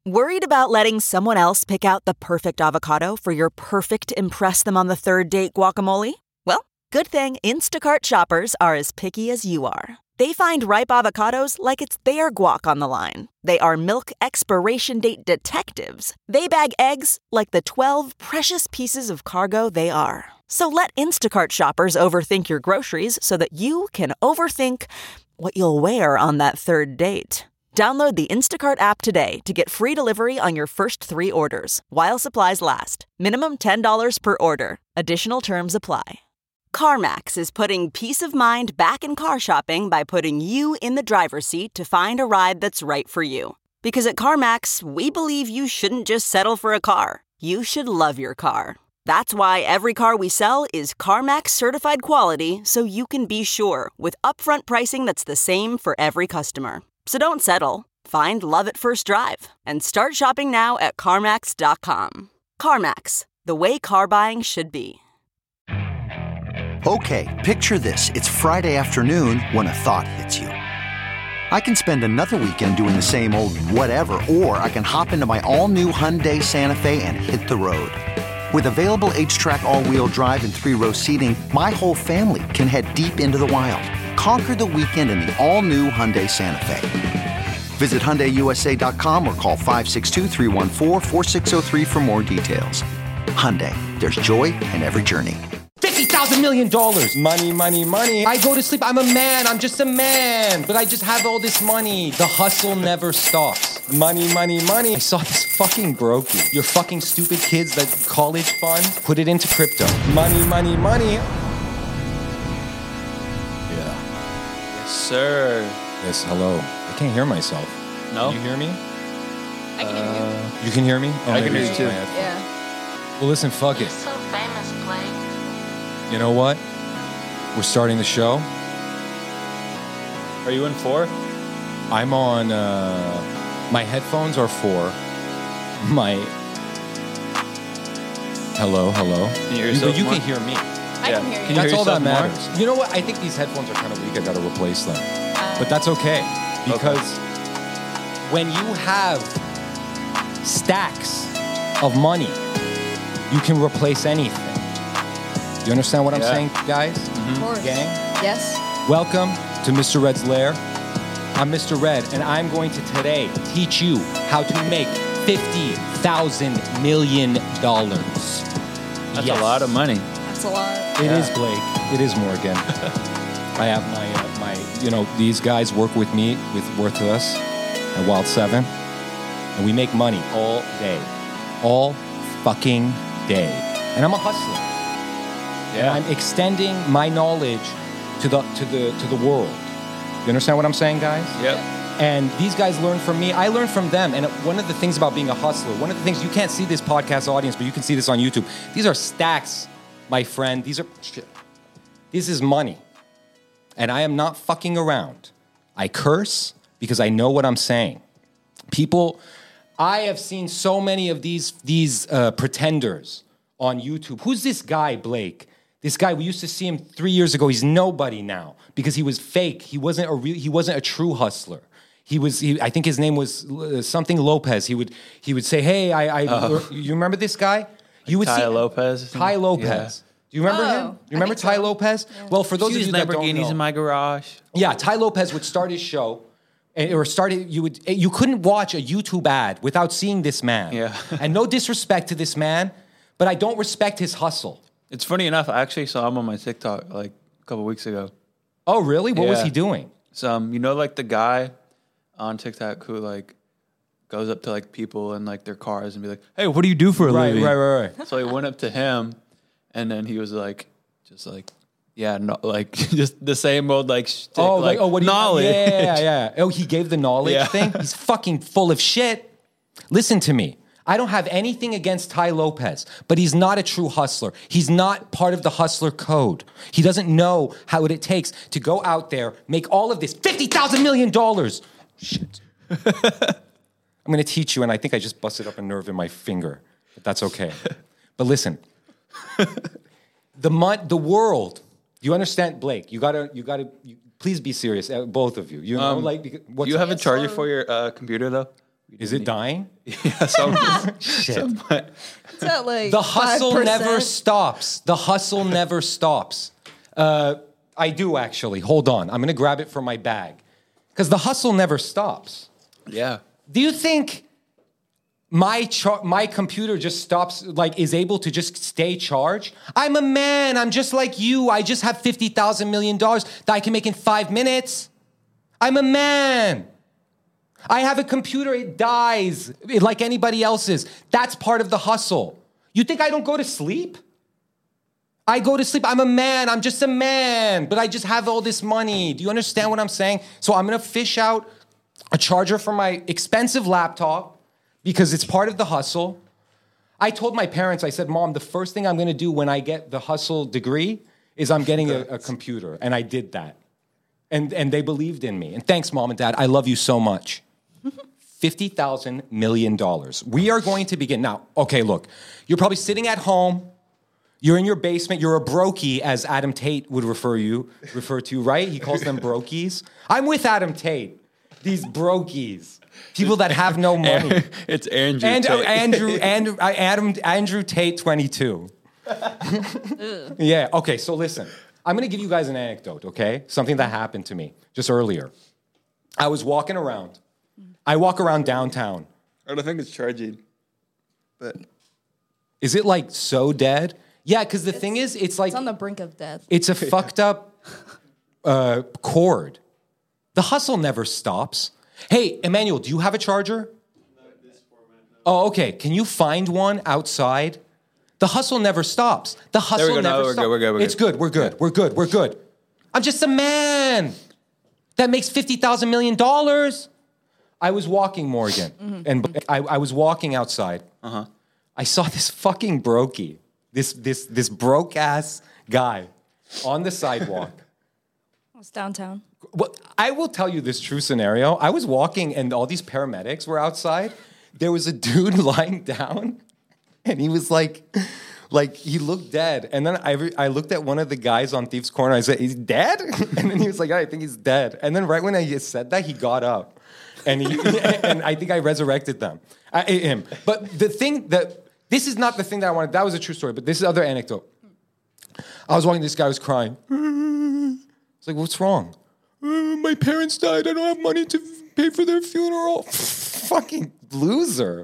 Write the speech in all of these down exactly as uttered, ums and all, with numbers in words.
Worried about letting someone else pick out the perfect avocado for your perfect impress them on the third date guacamole? Well, good thing Instacart shoppers are as picky as you are. They find ripe avocados like it's their guac on the line. They are milk expiration date detectives. They bag eggs like the twelve precious pieces of cargo they are. So let Instacart shoppers overthink your groceries so that you can overthink what you'll wear on that third date. Download the Instacart app today to get free delivery on your first three orders, while supplies last. Minimum ten dollars per order. Additional terms apply. CarMax is putting peace of mind back in car shopping by putting you in the driver's seat to find a ride that's right for you. Because at CarMax, we believe you shouldn't just settle for a car. You should love your car. That's why every car we sell is CarMax certified quality, so you can be sure with upfront pricing that's the same for every customer. So don't settle. Find love at first drive and start shopping now at CarMax dot com. CarMax, the way car buying should be. Okay, picture this. It's Friday afternoon when a thought hits you. I can spend another weekend doing the same old whatever, or I can hop into my all-new Hyundai Santa Fe and hit the road. With available H-Track all-wheel drive and three-row seating, my whole family can head deep into the wild. Conquer the weekend in the all-new Hyundai Santa Fe. Visit Hyundai U S A dot com or call five six two, three one four, four six zero three for more details. Hyundai, there's joy in every journey. fifty thousand million dollars. Money, money, money. I go to sleep. I'm a man. I'm just a man. But I just have all this money. The hustle never stops. Money, money, money. I saw this fucking brokey. Your fucking stupid kids, that college fund, put it into crypto. Money, money, money. Yeah. Yes, sir. Yes, hello. I can't hear myself. No? Can you hear me? I can hear you. You can hear me? Oh, I can maybe hear it's you just too. my headphones. Yeah. Well, listen, fuck You're it. so famous, Blake. You know what? We're starting the show. Are you in four? I'm on, uh, my headphones are for my, hello, hello. Can you hear You- yourself but you more? can hear me. I Yeah. can hear you. Can you That's hear all that yourself more? matters. You know what? I think these headphones are kind of weak. I gotta replace them. Uh, But that's okay. Because when you have stacks of money, you can replace anything. You understand what I'm Yeah. saying, guys? of course. Gang? Yes. Welcome to Mister Red's Lair. I'm Mister Red, and I'm going to today teach you how to make fifty thousand million dollars. That's Yes. a lot of money. That's a lot. It Yeah. is, Blake. It is Morgan. I have my, uh, my, you know, these guys work with me with Worthless at Wild Seven, and we make money all day, all fucking day. And I'm a hustler. And Yeah. I'm extending my knowledge to the to the to the world. You understand what I'm saying, guys? Yep. And these guys learn from me. I learn from them. And one of the things about being a hustler, one of the things, you can't see this podcast audience, but you can see this on YouTube. These are stacks, my friend. These are, shit. This is money. And I am not fucking around. I curse because I know what I'm saying. People, I have seen so many of these, these uh, pretenders on YouTube. Who's this guy, Blake? This guy, we used to see him three years ago. He's nobody now because he was fake. He wasn't a real, he wasn't a true hustler. He was, he, I think his name was uh, something Lopez. He would, he would say, "Hey, I, I Oh. you remember this guy? You would Ty see Lopez? Ty Lopez. Yeah. Do you remember Oh, him? You remember I think Ty so. Lopez? Well, for those of Huge you that don't Lamborghinis know, in my garage. yeah, Ty Lopez would start his show, and- or started. You would, you couldn't watch a YouTube ad without seeing this man. Yeah. And no disrespect to this man, but I don't respect his hustle. It's funny enough, I actually saw him on my TikTok like a couple weeks ago. Oh, really? What was Yeah. he doing? So, um, you know, like the guy on TikTok who like goes up to like people in like their cars and be like, "Hey, what do you do for a Right, living?" right, right, right. So he went up to him, and then he was like, just like, yeah, no, like just the same old like, shtick, Oh, like, oh, what do you, knowledge. Yeah, yeah, yeah. Oh, he gave the knowledge Yeah. thing. He's fucking full of shit. Listen to me. I don't have anything against Ty Lopez, but he's not a true hustler. He's not part of the hustler code. He doesn't know how it takes to go out there, make all of this fifty thousand million dollars. Shit. I'm going to teach you, and I think I just busted up a nerve in my finger, but that's okay. But listen, the mon- the world. You understand, Blake? You gotta, you gotta. You, please be serious, uh, both of you. You know, Um, like, because- what's Do you have a Yes, charger sir. for your uh, computer though? Is it dying? Yeah, some, Shit. some, It's at like The hustle five percent. never stops. The hustle never stops. Uh, I do actually. Hold on. I'm going to grab it from my bag. Because the hustle never stops. yeah. Do you think my char- my computer just stops, like, is able to just stay charged? I'm a man. I'm just like you. I just have fifty thousand million dollars that I can make in five minutes. I'm a man. I have a computer. It dies like anybody else's. That's part of the hustle. You think I don't go to sleep? I go to sleep. I'm a man. I'm just a man. But I just have all this money. Do you understand what I'm saying? So I'm going to fish out a charger for my expensive laptop because it's part of the hustle. I told my parents, I said, Mom, the first thing I'm going to do when I get the hustle degree is I'm getting a, a computer. And I did that. And, and they believed in me. And thanks, Mom and Dad. I love you so much. fifty thousand million dollars. We are going to begin. Now, okay, look. You're probably sitting at home. You're in your basement. You're a brokey, as Adam Tate would refer you, refer to, right? He calls them brokies. I'm with Adam Tate. These brokies. People that have no money. It's Andrew And, Tate. uh, Andrew, Andrew, uh, Adam, Andrew Tate, twenty-two. Yeah, okay, so listen. I'm going to give you guys an anecdote, okay? Something that happened to me just earlier. I was walking around. I walk around downtown. I don't think it's charging. But Is it, like, so dead? Yeah, because the thing is, it's like... It's on the brink of death. It's a fucked up uh, cord. The hustle never stops. Hey, Emmanuel, do you have a charger? Oh, okay. Can you find one outside? The hustle never stops. The hustle go. No, never we're stops. good, we're good, we're It's good. good. We're good. We're good. We're good. I'm just a man that makes fifty thousand million dollars. I was walking, Morgan, Mm-hmm. and I, I was walking outside. Uh-huh. I saw this fucking brokey, this this this broke ass guy on the sidewalk. It's downtown. Well, I will tell you this true scenario. I was walking and all these paramedics were outside. There was a dude lying down and he was like, like he looked dead. And then I, re- I looked at one of the guys on Thieves Corner. I said, he's dead? And then he was like, I think he's dead. And then right when I said that, he got up. And, he, and I think I resurrected them, uh, him. But the thing that, this is not the thing that I wanted. That was a true story, but this is other anecdote. I was walking, this guy was crying. It's like, what's wrong? Uh, my parents died. I don't have money to pay for their funeral. Fucking loser.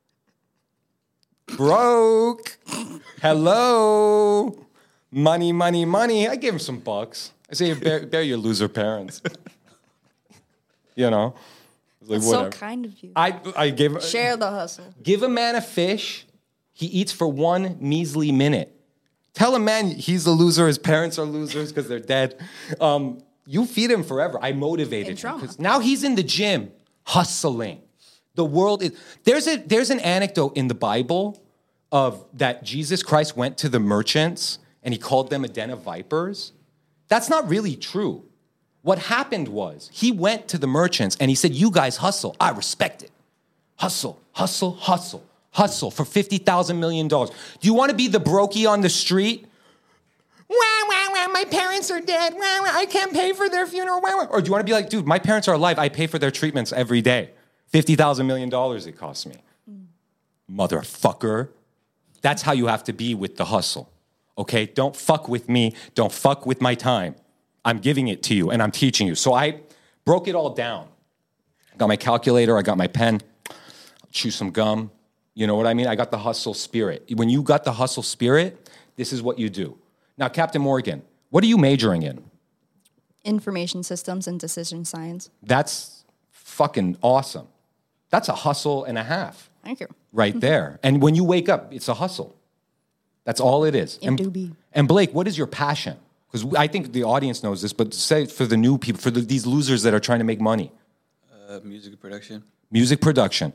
Broke. Hello. Money, money, money. I gave him some bucks. I say, bear, bear your loser parents. You know? It's like, That's whatever. so kind of you. I, I gave... Share the hustle. Give a man a fish, he eats for one measly minute. Tell a man he's a loser, his parents are losers because they're dead. Um, you feed him forever. I motivated In him. trauma. 'Cause now he's in the gym, hustling. The world is... There's, a, there's an anecdote in the Bible of that Jesus Christ went to the merchants and he called them a den of vipers. That's not really true. What happened was he went to the merchants and he said, you guys hustle. I respect it. Hustle, hustle, hustle, hustle for fifty thousand million dollars. Do you want to be the brokey on the street? Wah, wah, wah, my parents are dead. Wah, wah, I can't pay for their funeral. Wah, wah. Or do you want to be like, dude, my parents are alive. I pay for their treatments every day. fifty thousand million dollars it costs me. Mm. Motherfucker. That's how you have to be with the hustle. Okay? Don't fuck with me. Don't fuck with my time. I'm giving it to you and I'm teaching you. So I broke it all down. Got my calculator, I got my pen, chew some gum. You know what I mean? I got the hustle spirit. When you got the hustle spirit, this is what you do. Now, Captain Morgan, what are you majoring in? Information systems and decision science. That's fucking awesome. That's a hustle and a half Thank you. right there. And when you wake up, it's a hustle. That's all it is. It do be. And Blake, what is your passion? Because I think the audience knows this, but say for the new people, for the, these losers that are trying to make money. Uh, music production. Music production.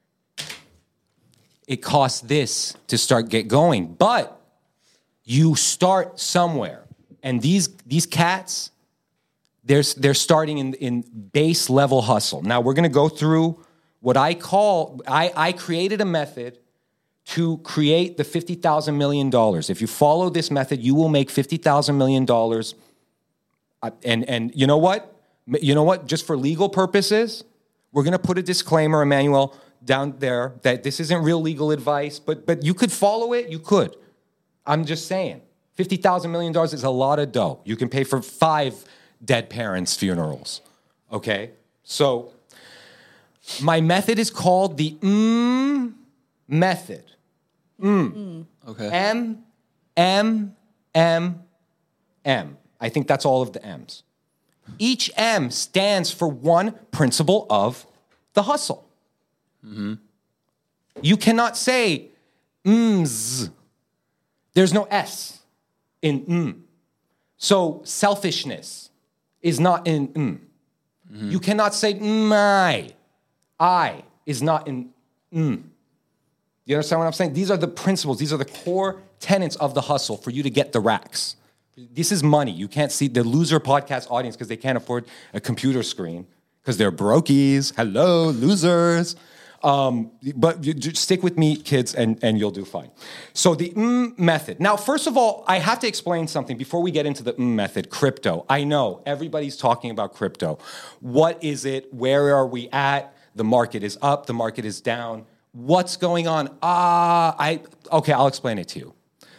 It costs this to start get going, but you start somewhere. And these these cats, they're, they're starting in, in base level hustle. Now we're gonna go through what I call, I, I created a method to create the fifty thousand million dollars. If you follow this method, you will make fifty thousand million dollars. And, and you know what? You know what? Just for legal purposes, We're going to put a disclaimer, Emmanuel, down there that this isn't real legal advice, but but you could follow it. You could. I'm just saying. fifty thousand million dollars is a lot of dough. You can pay for five dead parents' funerals. Okay? So my method is called the M method. M. Okay. M, M, M, M. I think that's all of the M's. Each M stands for one principle of the hustle. Mm-hmm. You cannot say M's. There's no S in M. So selfishness is not in M. Mm-hmm. You cannot say my. I is not in M. You understand what I'm saying? These are the principles. These are the core tenets of the hustle for you to get the racks. This is money. You can't see the loser podcast audience because they can't afford a computer screen because they're brokies. Hello, losers. Um, but you, just stick with me, kids, and, and you'll do fine. So the M method. Now, first of all, I have to explain something before we get into the M method. Crypto. I know everybody's talking about crypto. What is it? Where are we at? The market is up. The market is down. What's going on? Ah, I okay. I'll explain it to you.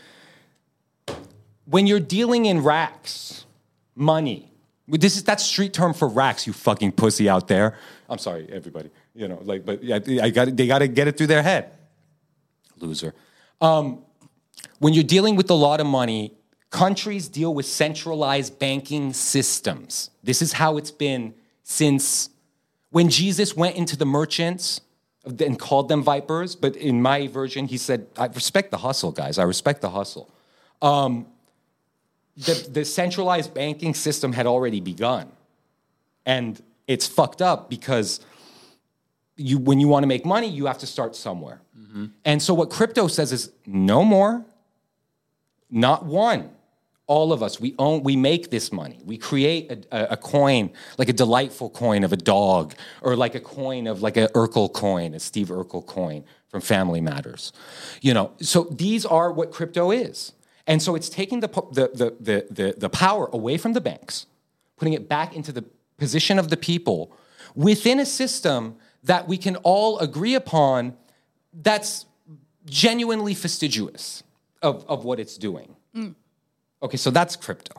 When you're dealing in racks, money. This is that street term for racks. You fucking pussy out there. I'm sorry, everybody. You know, like, but I, I got. They got to get it through their head. Loser. Um, when you're dealing with a lot of money, countries deal with centralized banking systems. This is how it's been since when Jesus went into the merchants and called them vipers. But in my version, he said, "I respect the hustle, guys. I respect the hustle." Um, the, the centralized banking system had already begun, and it's fucked up because you, when you want to make money, you have to start somewhere. Mm-hmm. And so what crypto says is no more, not one. All of us, we own, we make this money. We create a, a, a coin, like a delightful coin of a dog, or like a coin of like a Urkel coin, a Steve Urkel coin from Family Matters. You know, so these are what crypto is. And so it's taking the, the, the, the, the, the power away from the banks, putting it back into the position of the people within a system that we can all agree upon that's genuinely fastidious of, of what it's doing. Mm. Okay, so that's crypto.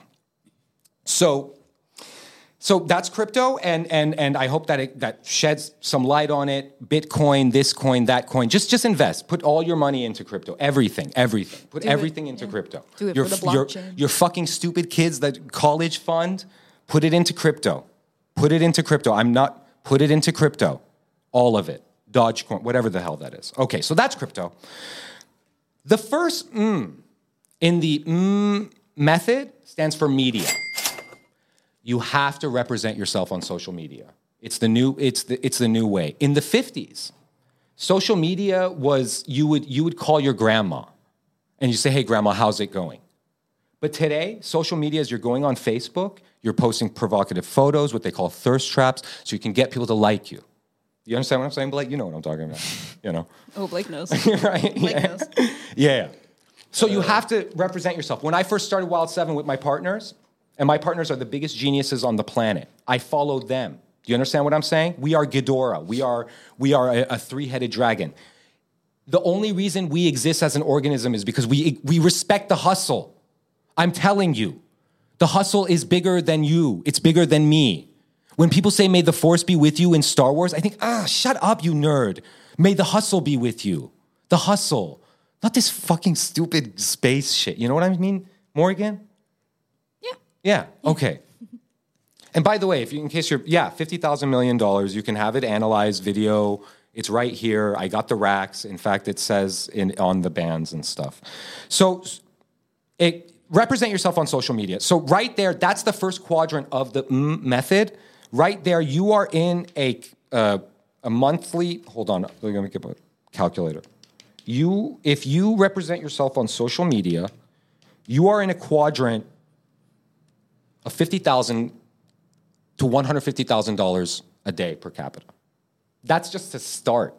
So, so that's crypto, and and and I hope that it that sheds some light on it. Bitcoin, this coin, that coin. Just just invest. Put all your money into crypto. Everything, everything. Put Do everything it, into yeah. crypto. Do it your, for the blockchain. Your, your fucking stupid kids that college fund, put it into crypto. Put it into crypto. I'm not. Put it into crypto. All of it. Dogecoin, whatever the hell that is. Okay, so that's crypto. The first mm in the mm method stands for media. You have to represent yourself on social media. It's the new, it's the, it's the new way. In the fifties, social media was, you would, you would call your grandma and you say, hey, grandma, how's it going? But today, social media is you're going on Facebook, you're posting provocative photos, what they call thirst traps, so you can get people to like you. You understand what I'm saying, Blake? You know what I'm talking about, you know? Oh, Blake knows. Right? Blake Yeah. knows. Yeah. So you have to represent yourself. When I first started Wild seven with my partners, and my partners are the biggest geniuses on the planet, I followed them. Do you understand what I'm saying? We are Ghidorah. We are, we are a, a three-headed dragon. The only reason we exist as an organism is because we, we respect the hustle. I'm telling you, the hustle is bigger than you. It's bigger than me. When people say, may the force be with you in Star Wars, I think, ah, shut up, you nerd. May the hustle be with you. The hustle. Not this fucking stupid space shit. You know what I mean, Morgan? Yeah. Yeah, okay. And by the way, if you, in case you're, yeah, fifty thousand million dollars, you can have it analyzed, video. It's right here. I got the racks. In fact, it says in on the bands and stuff. So it, represent yourself on social media. So right there, that's the first quadrant of the M method. Right there, you are in a, uh, a monthly, hold on, let me get a calculator. You, if you represent yourself on social media, you are in a quadrant of fifty thousand dollars to one hundred fifty thousand dollars a day per capita. That's just to start.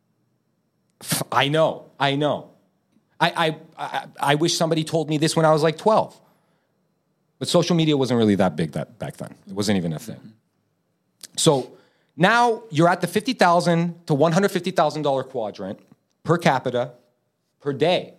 I know, I know. I, I, I, I wish somebody told me this when I was like twelve. But social media wasn't really that big that back then. It wasn't even a thing. So Now you're at the fifty thousand dollars to one hundred fifty thousand dollars quadrant per capita per day.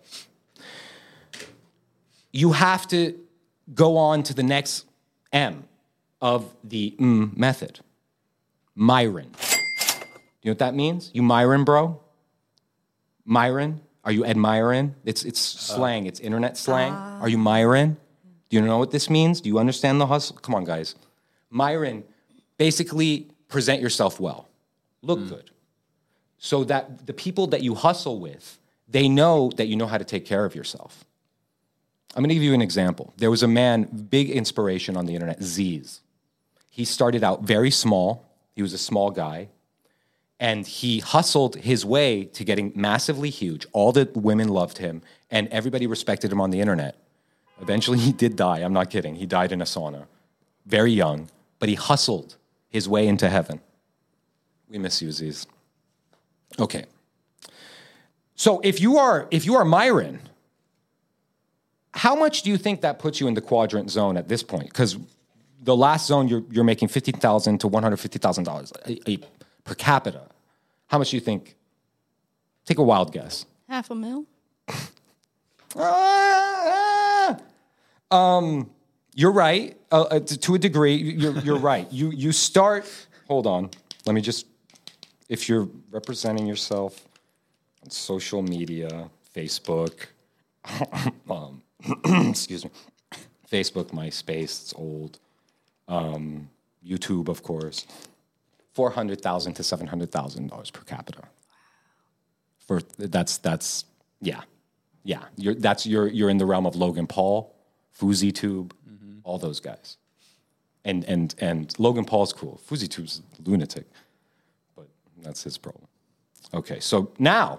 You have to go on to the next M of the M method. Myron. You know what that means? You Myron, bro? Myron? Are you admiring? It's it's slang. It's internet slang. Uh. Are you Myron? Do you know what this means? Do you understand the hustle? Come on, guys. Myron, basically present yourself well. Look mm. good. So that the people that you hustle with, they know that you know how to take care of yourself. I'm going to give you an example. There was a man, big inspiration on the internet, Z's. He started out very small. He was a small guy. And he hustled his way to getting massively huge. All the women loved him, and everybody respected him on the internet. Eventually, he did die. I'm not kidding. He died in a sauna, very young, but he hustled his way into heaven. We miss you, Z's. Okay. So if you are if you are Myron, how much do you think that puts you in the quadrant zone at this point? Because the last zone, you're you're making fifty thousand dollars to one hundred fifty thousand dollars per capita. How much do you think? Take a wild guess. Half a mil. uh, um, you're right. Uh, uh, to, to a degree, you're you're right. You you start. Hold on. Let me just. If you're representing yourself on social media, Facebook, um, excuse me, Facebook, MySpace, it's old. Um, YouTube, of course. Four hundred thousand to seven hundred thousand dollars per capita. For that's that's yeah, yeah. You're that's you're you're in the realm of Logan Paul, FouseyTube, mm-hmm. all those guys, and and and Logan Paul's cool. FouseyTube's a lunatic, but that's his problem. Okay, so now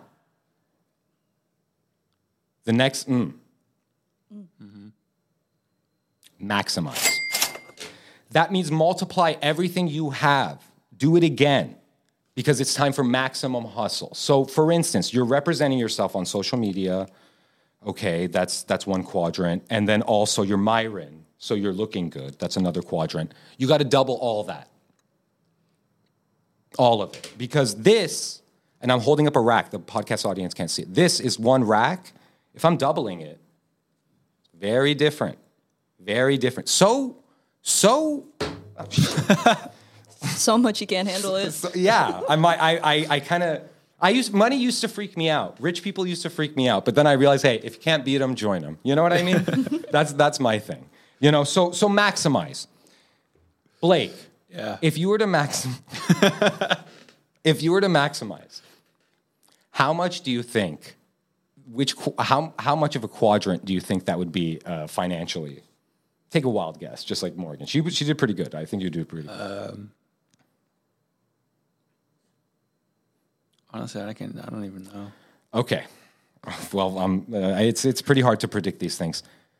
the next mm, mm-hmm. maximize. That means multiply everything you have. Do it again, because it's time for maximum hustle. So, for instance, you're representing yourself on social media. Okay, that's that's one quadrant. And then also you're Myron, so you're looking good. That's another quadrant. You got to double all that. All of it. Because this, and I'm holding up a rack. The podcast audience can't see it. This is one rack. If I'm doubling it, very different. Very different. So, so... So much you can't handle it. So, yeah, I might. I I, I kind of. I used money used to freak me out. Rich people used to freak me out. But then I realized, hey, if you can't beat them, join them. You know what I mean? that's that's my thing. You know. So so maximize. Blake. Yeah. If you were to max. if you were to maximize, how much do you think? Which how how much of a quadrant do you think that would be uh, financially? Take a wild guess, just like Morgan. She she did pretty good. I think you did pretty good. Um, honestly, I can I don't even know. Okay, well, um, uh, it's it's pretty hard to predict these things.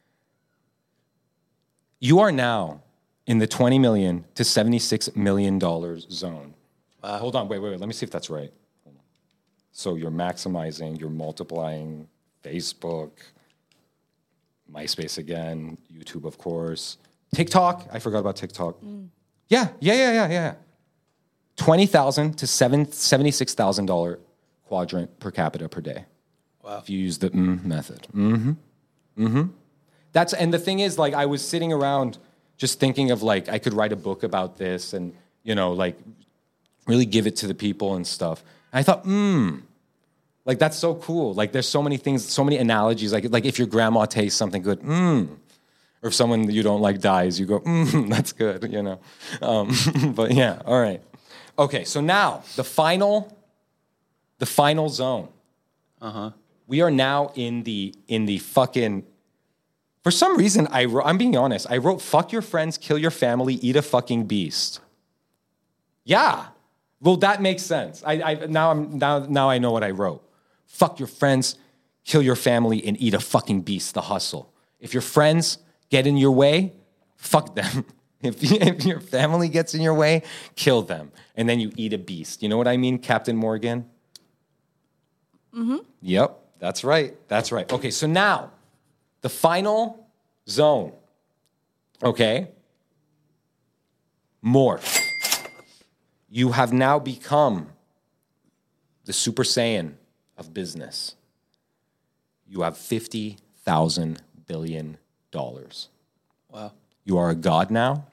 You are now in the twenty million to seventy-six million dollars zone. Wow. Hold on, wait, wait, wait. Let me see if that's right. So you're maximizing, you're multiplying Facebook. MySpace again, YouTube, of course. TikTok, I forgot about TikTok. Mm. Yeah, yeah, yeah, yeah, yeah. twenty thousand dollars to seventy-six thousand dollars quadrant per capita per day. Wow. If you use the mm method. Mm-hmm. Mm-hmm. That's, and the thing is, like, I was sitting around just thinking of, like, I could write a book about this and, you know, like, really give it to the people and stuff. And I thought, hmm. Like, that's so cool. Like, there's so many things, so many analogies. Like, like if your grandma tastes something good, mmm. Or if someone you don't like dies, you go, mmm, that's good, you know. Um, but, yeah, all right. Okay, so now, the final, the final zone. Uh-huh. We are now in the, in the fucking, for some reason, I wrote, I'm being honest, I wrote, fuck your friends, kill your family, eat a fucking beast. Yeah. Well, that makes sense. I, I now I'm now now I know what I wrote. Fuck your friends, kill your family, and eat a fucking beast, the hustle. If your friends get in your way, fuck them. If, if your family gets in your way, kill them. And then you eat a beast. You know what I mean, Captain Morgan? Mm-hmm. Yep, that's right. That's right. Okay, so now, the final zone. Okay? Morph. You have now become the Super Saiyan of business. You have fifty thousand billion dollars. Wow. You are a god now.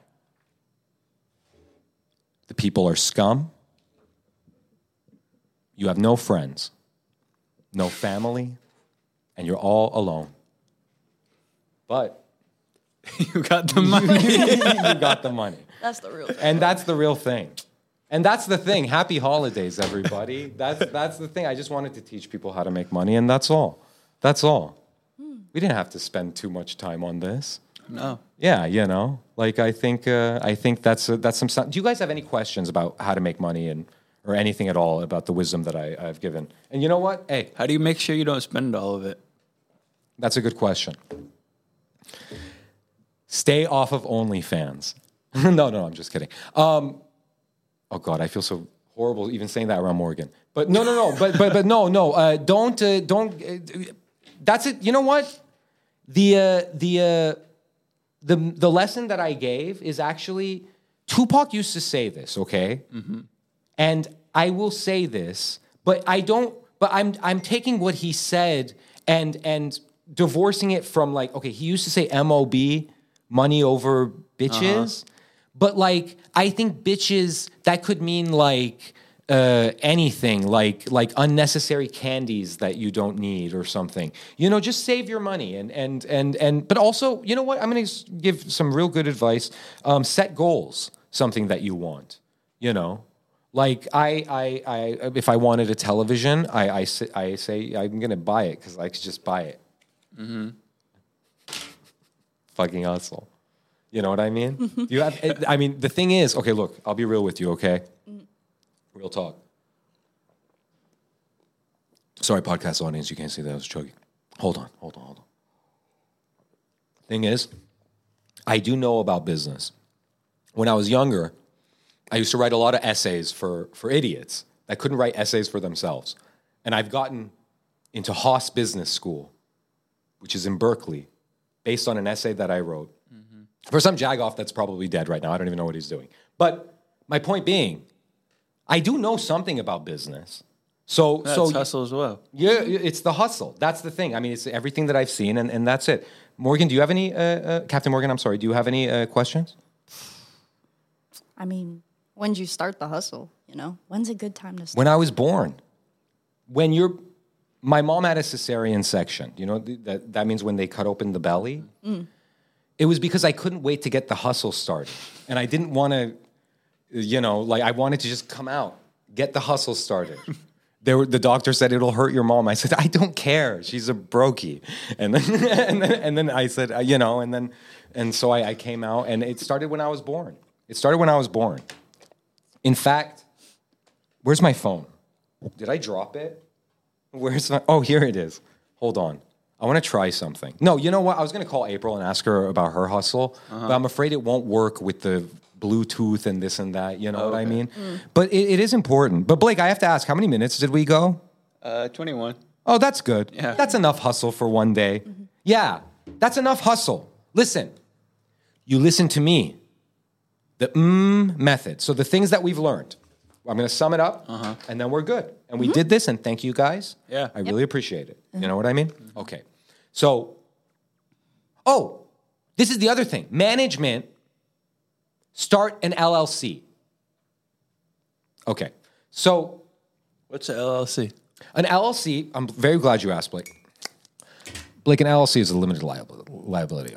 The people are scum. You have no friends, no family, and you're all alone. But You got the money. you got the money. That's the real thing. And that's the real thing. And that's the thing. Happy holidays, everybody. That's that's the thing. I just wanted to teach people how to make money, and that's all. That's all. We didn't have to spend too much time on this. No. Yeah, you know, like I think uh, I think that's uh, that's some. Do you guys have any questions about how to make money and or anything at all about the wisdom that I, I've given? And you know what? Hey, How do you make sure you don't spend all of it? that's a good question. Stay off of OnlyFans. no, no, I'm just kidding. Um, oh God, I feel so horrible even saying that around Morgan. But no, no, no. But but but no, no. Uh, don't uh, don't. Uh, that's it. You know what? The uh, the uh, the the lesson that I gave is actually Tupac used to say this. Okay, and I will say this, but I don't. But I'm I'm taking what he said and and divorcing it from like okay, he used to say M O B, money over bitches. But like, I think bitches, that could mean like uh, anything, like like unnecessary candies that you don't need or something. You know, just save your money and and and and. But also, you know what? I'm going to give some real good advice. Um, set goals, something that you want. You know, like I I I if I wanted a television, I I say, I say I'm going to buy it because I could just buy it. Mm-hmm. Fucking hustle. You know what I mean? Do you have? I mean, the thing is, okay. Look, I'll be real with you. Okay, real talk. Sorry, podcast audience, you can't see that I was choking. Hold on, hold on, hold on. Thing is, I do know about business. When I was younger, I used to write a lot of essays for for idiots that couldn't write essays for themselves, and I've gotten into Haas Business School, which is in Berkeley, based on an essay that I wrote. For some jagoff that's probably dead right now. I don't even know what he's doing. But my point being, I do know something about business. So, That's so hustle as well. yeah, it's the hustle. That's the thing. I mean, it's everything that I've seen, and, and that's it. Morgan, do you have any, uh, uh, Captain Morgan, I'm sorry, do you have any uh, questions? I mean, when did you start the hustle? You know, when's a good time to start? When I was born. When you're, my mom had a cesarean section. You know, that, that means when they cut open the belly. Mm. It was because I couldn't wait to get the hustle started. And I didn't want to, you know, like I wanted to just come out, get the hustle started. There were, the doctor said, it'll hurt your mom. I said, I don't care. She's a brokey. And then, and then, and then I said, uh, you know, and then, and so I, I came out and it started when I was born. It started when I was born. In fact, where's my phone? Did I drop it? Where's my, oh, here it is. Hold on. I want to try something. No, you know what? I was going to call April and ask her about her hustle, uh-huh. but I'm afraid it won't work with the Bluetooth and this and that. You know oh, what okay. I mean? Mm. But it, it is important. But Blake, I have to ask, how many minutes did we go? Uh, twenty-one. Oh, that's good. Yeah. That's enough hustle for one day. Mm-hmm. Yeah, that's enough hustle. Listen, you listen to me. The mm method. So the things that we've learned. I'm going to sum it up, uh-huh. and then we're good. And we mm-hmm. did this, and thank you guys. Yeah. I yep. really appreciate it. Mm-hmm. You know what I mean? Mm-hmm. Okay. So, oh, this is the other thing. Management, start an L L C. Okay. So. What's an L L C? An L L C, I'm very glad you asked, Blake. Blake, an L L C is a limited liability. liability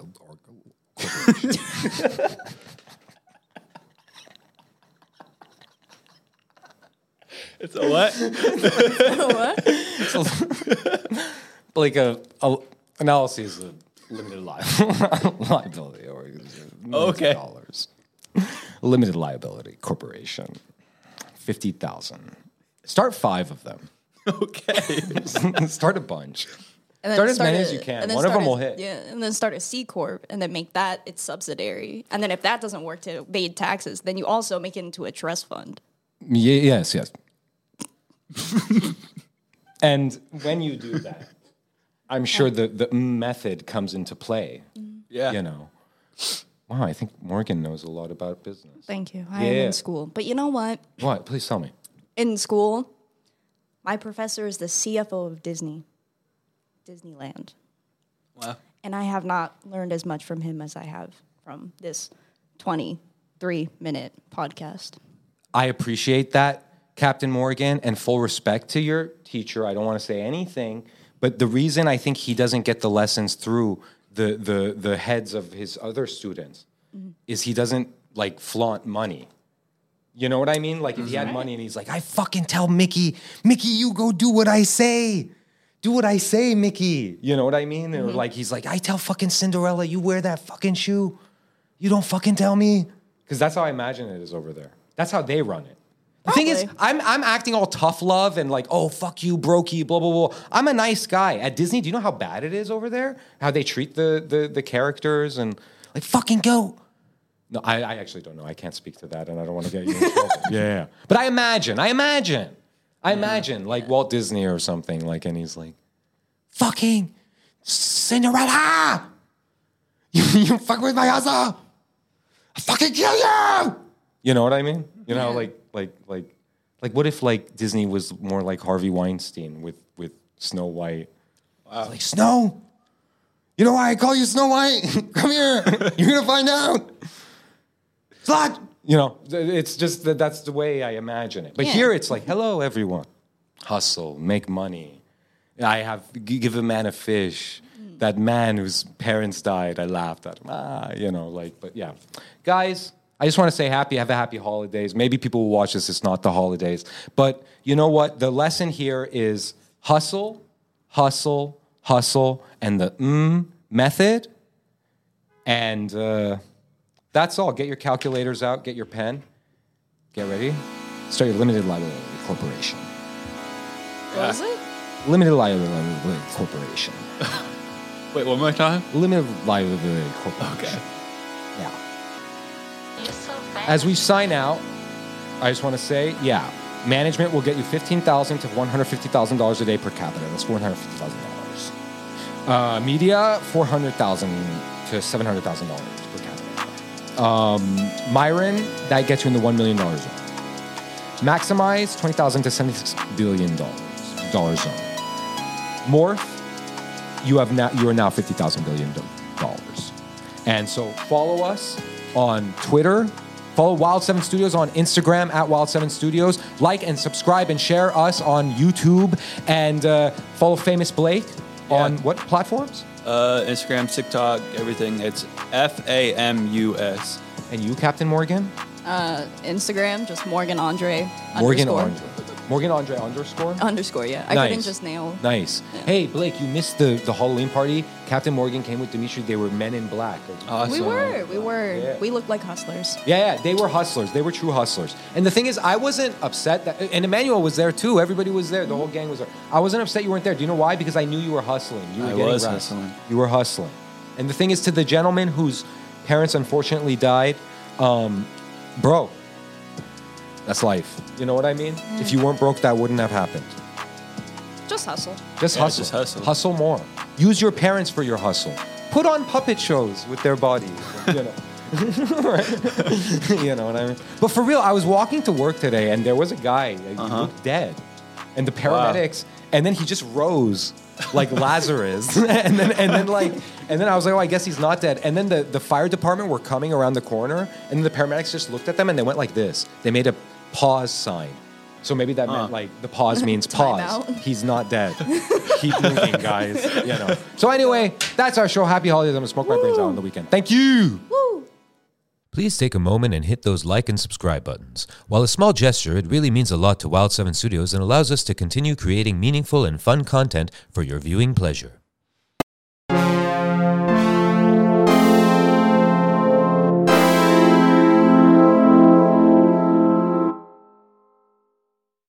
It's a what? What? It's a, like a, a an L L C is a limited li- liability or okay. dollars. Limited liability corporation. Fifty thousand. Start five of them. Okay. Start a bunch. And then start as start many a, as you can. One of them a, will hit. Yeah, and then start a C corp, and then make that its subsidiary. And then if that doesn't work to evade taxes, then you also make it into a trust fund. Y- yes, yes. And when you do that, I'm sure the, the method comes into play. Yeah. You know. Wow, I think Morgan knows a lot about business. Thank you. I am Yeah. in school. But you know what? What? Please tell me. In school, my professor is the C F O of Disney, Disneyland. Wow. And I have not learned as much from him as I have from this twenty-three minute podcast. I appreciate that, Captain Morgan, and full respect to your teacher. I don't want to say anything, but the reason I think he doesn't get the lessons through the the the heads of his other students mm-hmm. is he doesn't like flaunt money. You know what I mean? Like if he had money and he's like, I fucking tell Mickey, Mickey, you go do what I say. Do what I say, Mickey. You know what I mean? Mm-hmm. Or like he's like, I tell fucking Cinderella, you wear that fucking shoe. You don't fucking tell me. Because that's how I imagine it is over there. That's how they run it. The Probably. thing is, I'm I'm acting all tough love and like, oh, fuck you, brokey, blah, blah, blah. I'm a nice guy. At Disney, do you know how bad it is over there? How they treat the the, the characters and like, fucking go. No, I, I actually don't know. I can't speak to that and I don't want to get you in trouble. yeah, yeah. But I imagine, I imagine, I imagine like Walt Disney or something like, and he's like, fucking Cinderella! You, you fuck with my hustle! I'll fucking kill you! You know what I mean? You know, Yeah. like, like, like, like, what if like Disney was more like Harvey Weinstein with with Snow White? Wow. Like Snow, you know why I call you Snow White? Come here, you're gonna find out. Slut. You know, it's just that that's the way I imagine it. But Yeah. here it's like, hello everyone, hustle, make money. I have g- give a man a fish. That man whose parents died, I laughed at him. Ah, you know, like, but yeah, guys. I just want to say happy, have a happy holidays. Maybe people will watch this, it's not the holidays. But you know what? The lesson here is hustle, hustle, hustle, and the mm method. And uh, that's all. Get your calculators out, get your pen. Get ready. Start your limited liability corporation. What was it? Limited liability corporation. Wait, one more time? Limited liability corporation. Okay. Yeah. You're so fast. As we sign out, I just want to say, yeah, management will get you fifteen thousand dollars to one hundred fifty thousand dollars a day per capita. That's four hundred fifty thousand dollars. Uh, media, four hundred thousand dollars to seven hundred thousand dollars per capita. Um, Myron, that gets you in the one million dollars zone. Maximize, twenty thousand dollars to seventy-six billion dollars dollar zone. Morph, you have now you are now fifty thousand billion dollars. And so follow us on Twitter. Follow Wild seven Studios on Instagram at Wild seven Studios. Like and subscribe and share us on YouTube. And uh, follow Famous Blake on Yeah. what platforms? Uh, Instagram, TikTok, everything. It's F A M U S. And you, Captain Morgan? Uh, Instagram, just Morgan Andre Morgan underscore. Andre. Morgan Andre underscore? Underscore, yeah. I Nice. couldn't just nail. Nice. Hey, Blake, you missed the, the Halloween party. Captain Morgan came with Dimitri. They were men in black. Awesome. We were, we were. Yeah. We looked like hustlers. Yeah, yeah, they were hustlers. They were true hustlers. And the thing is, I wasn't upset that, and Emmanuel was there too. Everybody was there. The whole gang was there. I wasn't upset you weren't there. Do you know why? Because I knew you were hustling. You were I getting was rest. hustling. You were hustling. And the thing is, to the gentleman whose parents unfortunately died, um, bro, that's life. You know what I mean? Mm. If you weren't broke, that wouldn't have happened. Just hustle. Just Yeah, hustle. just hustle. Hustle more. Use your parents for your hustle. Put on puppet shows with their bodies. You know. Right? You know what I mean? But for real, I was walking to work today and there was a guy, he Uh-huh. looked dead. And the paramedics, and then he just rose like Lazarus. and then and then like and then I was like, oh, I guess he's not dead. And then the, the fire department were coming around the corner and the paramedics just looked at them and they went like this. They made a pause sign. So maybe that meant like the pause means Time pause. out. He's not dead. Keep moving, guys. You know. So anyway, that's our show. Happy holidays. I'm gonna smoke my brains out on the weekend. Thank you. Woo! Please take a moment and hit those like and subscribe buttons. While a small gesture, it really means a lot to Wild seven Studios and allows us to continue creating meaningful and fun content for your viewing pleasure.